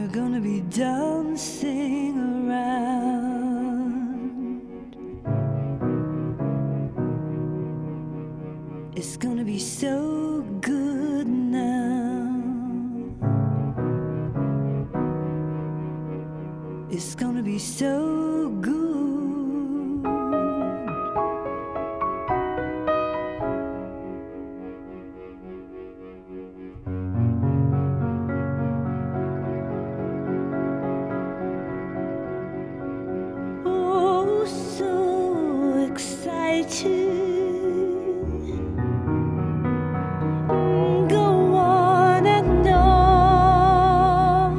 gonna be dancing around. It's gonna be so good now. It's gonna be so good. Oh, so excited. Go on and on.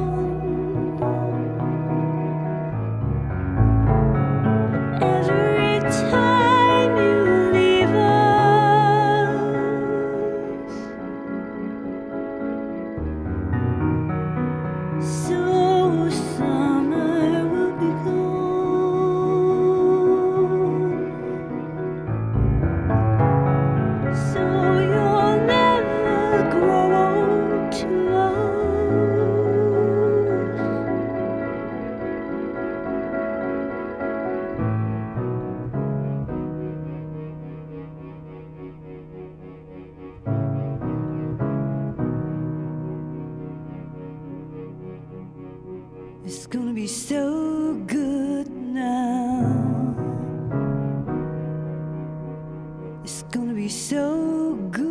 Every time you leave us, so summer will be gone. So you'll never grow old to us. It's gonna be so good now. It's gonna be so good.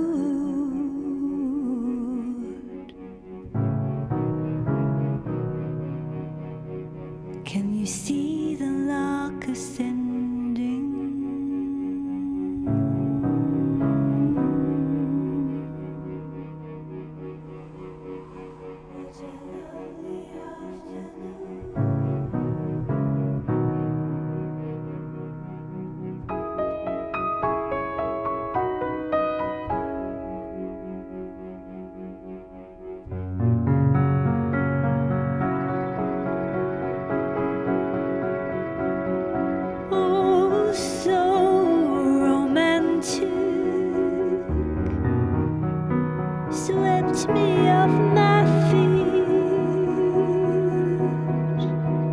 Can you see the lark ascending? It's a lovely oh, so romantic. Swept me off my feet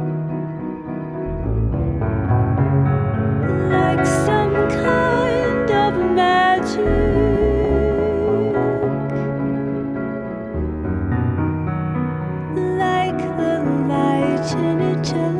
like some kind of magic, like the light in eternity.